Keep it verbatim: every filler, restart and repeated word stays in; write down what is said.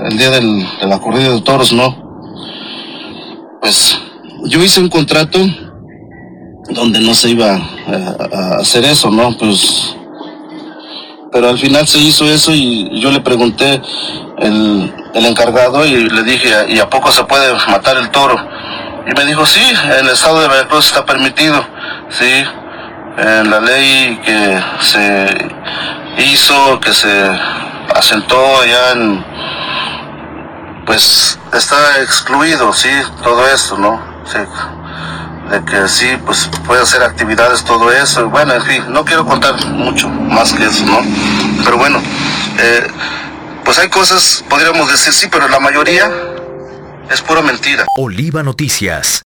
el día del, de la corrida de toros, ¿no? Pues yo hice un contrato donde no se iba a, a hacer eso, ¿no? Pues, pero al final se hizo eso y yo le pregunté el, el encargado y le dije, ¿y a poco se puede matar el toro? Y me dijo, sí, en el estado de Veracruz está permitido, sí, en la ley que se hizo, que se asentó allá en, pues está excluido, sí, todo esto, ¿no? Sí, de que sí, pues puede hacer actividades, todo eso, bueno, en fin, no quiero contar mucho más que eso, ¿no? Pero bueno, eh, pues hay cosas, podríamos decir sí, pero la mayoría es pura mentira. Oliva Noticias.